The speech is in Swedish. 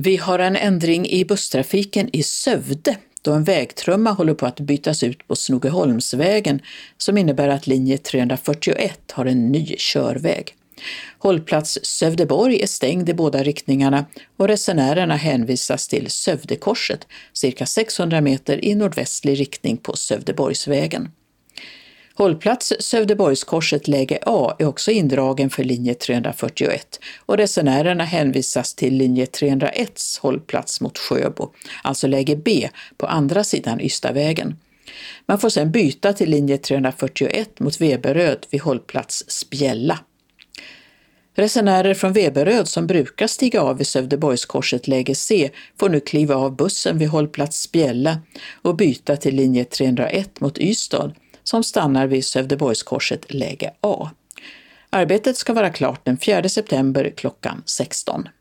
Vi har en ändring i busstrafiken i Sövde då en vägtrumma håller på att bytas ut på Snogeholmsvägen som innebär att linje 341 har en ny körväg. Hållplats Sövdeborg är stängd i båda riktningarna och resenärerna hänvisas till Sövdekorset cirka 600 meter i nordvästlig riktning på Sövdeborgsvägen. Hållplats Sövdeborgskorset läge A är också indragen för linje 341 och resenärerna hänvisas till linje 301s hållplats mot Sjöbo, alltså läge B på andra sidan Ystadvägen. Man får sedan byta till linje 341 mot Veberöd vid hållplats Spjälla. Resenärer från Veberöd som brukar stiga av vid Sövdeborgskorset läge C får nu kliva av bussen vid hållplats Spjälla och byta till linje 301 mot Ystad som stannar vid Sövdeborgskorset läge A. Arbetet ska vara klart den 4 september klockan 16.